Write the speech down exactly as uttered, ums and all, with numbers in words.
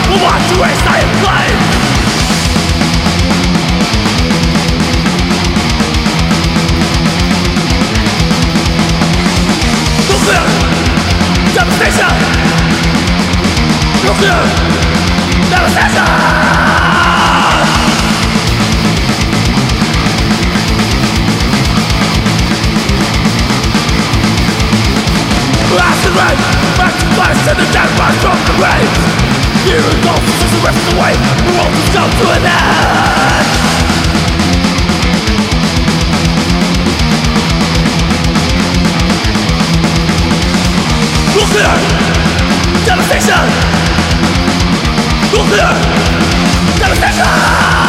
will watch you waste I am blind. Nuclear devastation. Nuclear devastation. Acid rain, back to flesh and the dead rise from the grave. Here it goes, just the rest of the way. The world has come to an end. Nuclear devastation. Nuclear devastation.